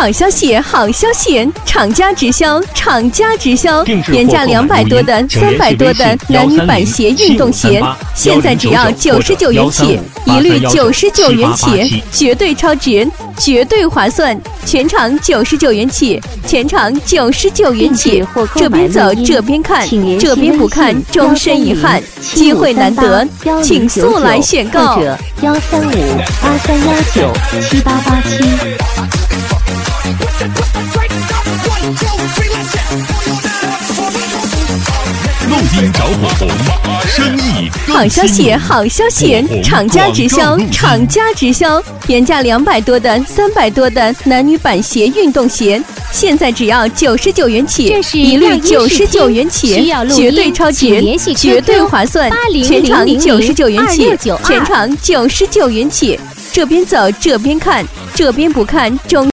好消息，好消息！厂家直销，厂家直销，原价200多的、300多的男女板鞋、运动鞋，现在只要99元起，一律99元起，绝对超值，绝对划算，全场99元起，全场99元起。这边走，这边看，这边不看，终身遗憾。机会难得，请速来选购。 或者13583197887。 录音找火红，生意好消息，好消息！厂家直销，厂家直销，原价200多的、300多的男女板鞋、运动鞋，现在只要99元起，一律99元起，绝对超值，绝对划算，全场99元起，全场99元起。这边走，这边看，这边不看，终